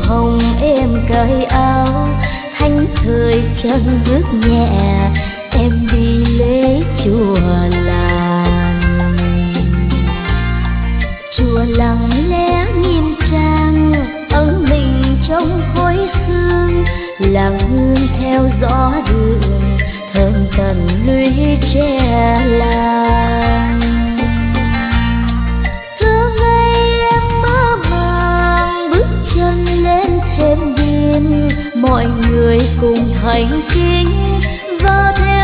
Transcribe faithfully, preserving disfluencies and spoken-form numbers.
hồng em cởi áo, thánh thời chân bước nhẹ em đi lễ chùa làng. Chùa lặng lẽ nghiêm trang ẩn mình trong khói hương, làng hương theo gió đường thơm tần lũy tre làng. Thơ ngây em mơ màng bước chân lên thêm đêm, mọi người cùng hành kinh và theo